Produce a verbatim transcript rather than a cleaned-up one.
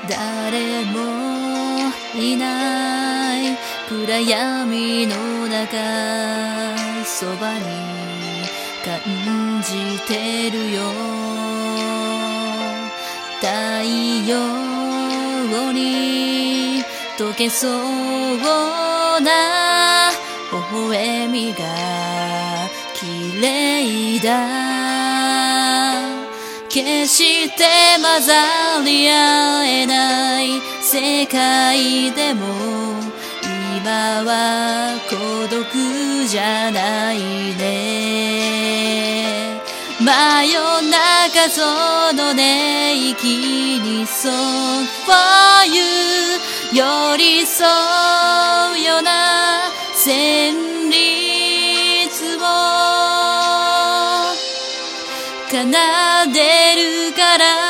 誰もいない暗闇の中そばに感じてるよ太陽に溶けそうな微笑みが綺麗だ決して混ざり合えない世界でも今は孤独じゃないね真夜中その寝息にそういう寄り添うような旋律を奏でるから